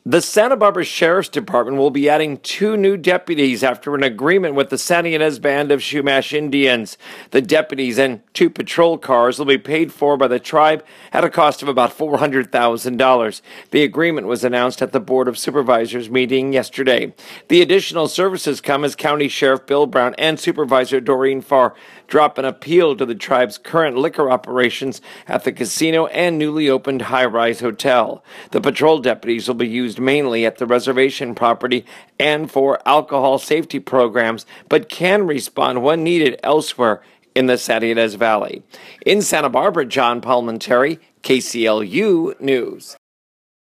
The Santa Barbara Sheriff's Department will be adding 2 new deputies after an agreement with the Santa Ynez Band of Chumash Indians. The deputies and 2 patrol cars will be paid for by the tribe at a cost of about $400,000. The agreement was announced at the Board of Supervisors meeting yesterday. The additional services come as County Sheriff Bill Brown and Supervisor Doreen Farr drop an appeal to the tribe's current liquor operations at the casino and newly opened high-rise hotel. The patrol deputies will be used mainly at the reservation property and for alcohol safety programs, but can respond when needed elsewhere in the Santa Ynez Valley. In Santa Barbara, John Palmentary, KCLU News.